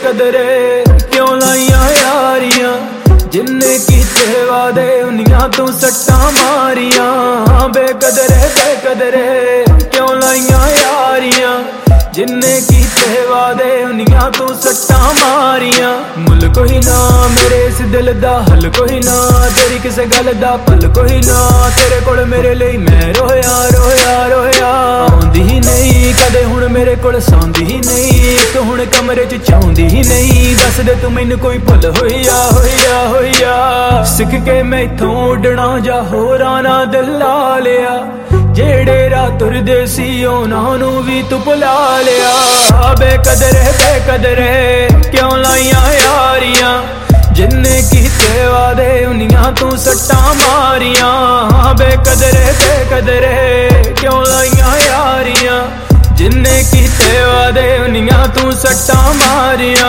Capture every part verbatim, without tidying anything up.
बेकदरे क्यों लाइया यारियां जिन्ने कीते वादे उन्नियां तू सट्टा मारियां बेकदरे बेकदरे क्यों लाइया यारियां जिन्ने कीते वादे उन्नियां तू सट्टा मारियां मुल कोई ना मेरे इस दिल दा हल कोई ना तेरी किसे गल दा पल कोई ना तेरे कोल मेरे लिए मैं रोया रोया रोया आउंदी ही नहीं कदे हुण मेरे कोल सौंदी ही नहीं तू हुण कमरे च चाहुंदी ही नहीं दस दे तू मैनू कोई भुल होईया होईया होईया सिख के मैथों उडना जा होरां ना दिल ला लिया जेड़े राह तुरदे सी उन्हां नू भी तू भुला लिया बेकदरे बेकदरे क्यों लाइया यारियां जिन्ने कीते वादे उन्नियां तू सट्टा मारियां बेकदरे बेकदरे क्यों लाइया यारियां जिन्ने कीते वादे उन्नियां तू सट्टा मारियां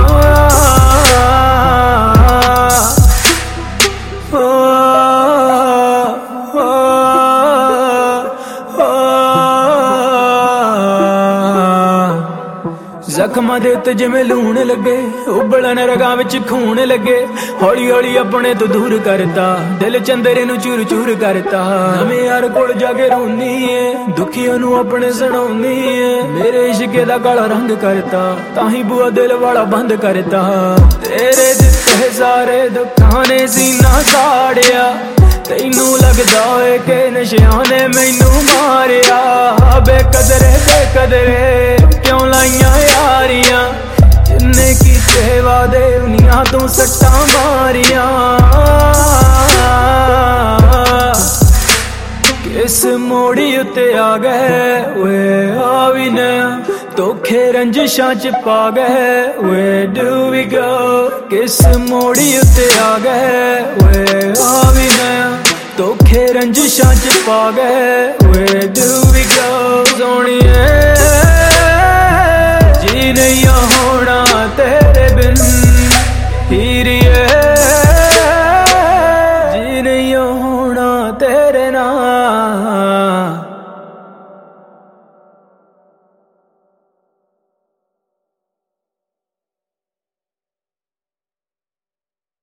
जख्मां दे उत्ते जिवें लूण लगे उबलण रगां विच खून लगे हौली हौली अपने तो दूर करता दिल चंदरे नू चूर चूर करता नवें यार कोल जाके रोनी है दुखियां नू अपने सुणाउनी है मेरे इश्के दा काला रंग करता ताही बुआ दिल वाला बंद करता तेरे दित्ते सारे दुखां ने सीना साड़िया तैनू लगदा है कि नशियां ने मैनू मारिया बेकदरे बेकदरे क्यों लाइया यारियां जिन्ने कीते वादे उन्नियां तू सट्टा मारियां किस मोड़ी उत्ते आ गए वे आवी ने धोखे रंजिशां च पा गए वे डू वी गो किस मोड़ी उत्ते आ गए वे आवी ने धोखे रंजिशां च पा गए वे डू वी गो सोनिए